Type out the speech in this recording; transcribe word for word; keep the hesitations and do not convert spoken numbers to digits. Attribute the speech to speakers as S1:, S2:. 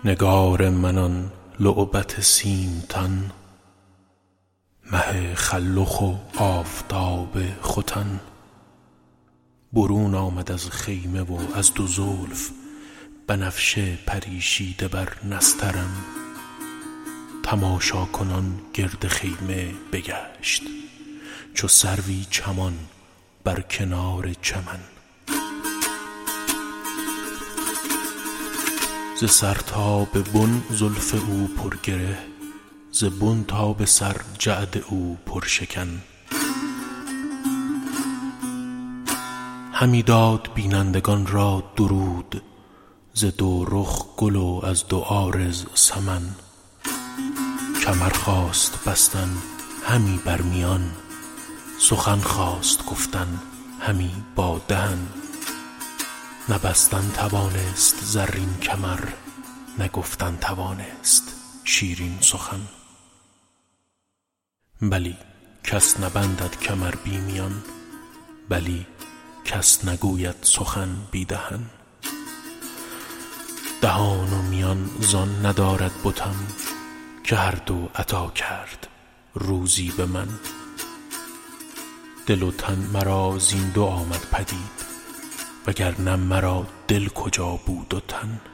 S1: نگار منان لعبت سیم تن، مه خلخ و آفتاب ختن. برون آمد از خیمه و از دو زلف، بنفشه پریشیده بر نسترن. تماشا کنان گرد خیمه بگشت، چو سروی چمان بر کنار چمن. ز سر تا به بن زلف او پر گره، ز بن تا به سر جعد او پر شکن. همی داد بینندگان را درود، ز دو رخ گل و از دو عارض سمن. کمر خواست بستن همی بر میان، سخن خواست گفتن همی با دهن. نه بستن توانست زرین کمر، نه گفتن توانست شیرین سخن. بلی کس نبندد کمر بی میان، بلی کس نگوید سخن بی دهن. دهان و میان زان ندارد بتم، که هر دو عطا کرد روزی به من. دل و تن مرا زین دو آمد پدید، وگرنه مرا دل کجا بود و تن.